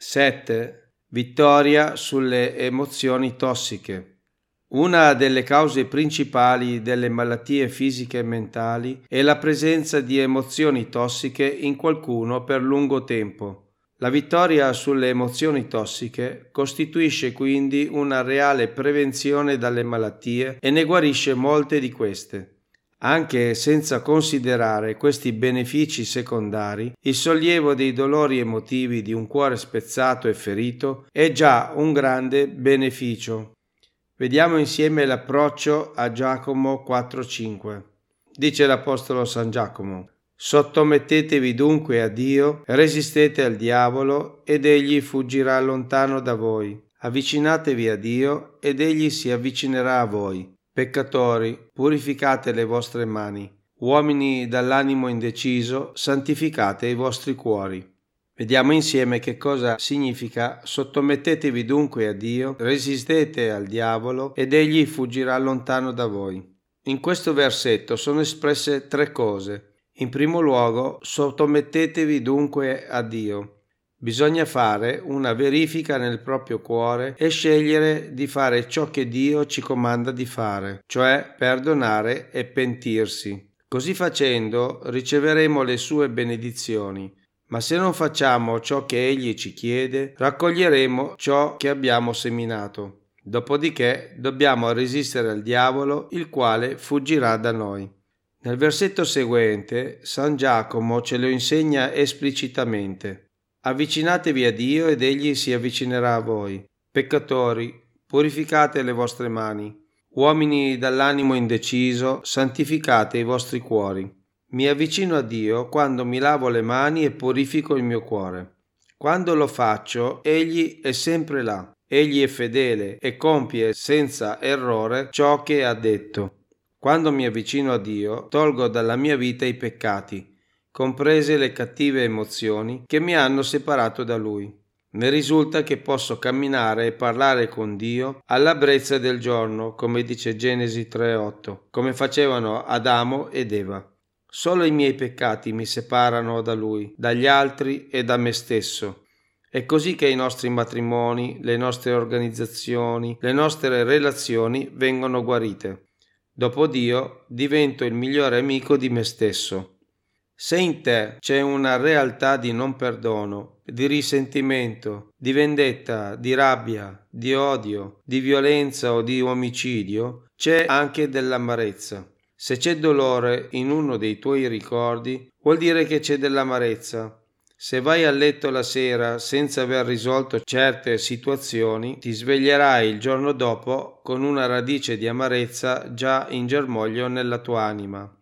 7. Vittoria sulle emozioni tossiche. Una delle cause principali delle malattie fisiche e mentali è la presenza di emozioni tossiche in qualcuno per lungo tempo. La vittoria sulle emozioni tossiche costituisce quindi una reale prevenzione dalle malattie e ne guarisce molte di queste. Anche senza considerare questi benefici secondari, il sollievo dei dolori emotivi di un cuore spezzato e ferito è già un grande beneficio. Vediamo insieme l'approccio a Giacomo 4,5. Dice l'Apostolo San Giacomo: Sottomettetevi dunque a Dio, resistete al diavolo ed egli fuggirà lontano da voi. Avvicinatevi a Dio ed egli si avvicinerà a voi. Peccatori, purificate le vostre mani. Uomini dall'animo indeciso, santificate i vostri cuori. Vediamo insieme che cosa significa sottomettetevi dunque a Dio, resistete al diavolo ed egli fuggirà lontano da voi. In questo versetto sono espresse tre cose. In primo luogo, sottomettetevi dunque a Dio. Bisogna fare una verifica nel proprio cuore e scegliere di fare ciò che Dio ci comanda di fare, cioè perdonare e pentirsi. Così facendo riceveremo le sue benedizioni, ma se non facciamo ciò che Egli ci chiede, raccoglieremo ciò che abbiamo seminato. Dopodiché dobbiamo resistere al diavolo, il quale fuggirà da noi. Nel versetto seguente, San Giacomo ce lo insegna esplicitamente. Avvicinatevi a Dio ed egli si avvicinerà a voi. Peccatori, purificate le vostre mani. Uomini dall'animo indeciso, santificate i vostri cuori. Mi avvicino a Dio quando mi lavo le mani e purifico il mio cuore. Quando lo faccio, egli è sempre là. Egli è fedele e compie senza errore ciò che ha detto. Quando mi avvicino a Dio, tolgo dalla mia vita i peccati, comprese le cattive emozioni che mi hanno separato da Lui. Ne risulta che posso camminare e parlare con Dio alla brezza del giorno, come dice Genesi 3,8, come facevano Adamo ed Eva. Solo i miei peccati mi separano da Lui, dagli altri e da me stesso. È così che i nostri matrimoni, le nostre organizzazioni, le nostre relazioni vengono guarite. Dopo Dio divento il migliore amico di me stesso. Se in te c'è una realtà di non perdono, di risentimento, di vendetta, di rabbia, di odio, di violenza o di omicidio, c'è anche dell'amarezza. Se c'è dolore in uno dei tuoi ricordi, vuol dire che c'è dell'amarezza. Se vai a letto la sera senza aver risolto certe situazioni, ti sveglierai il giorno dopo con una radice di amarezza già in germoglio nella tua anima.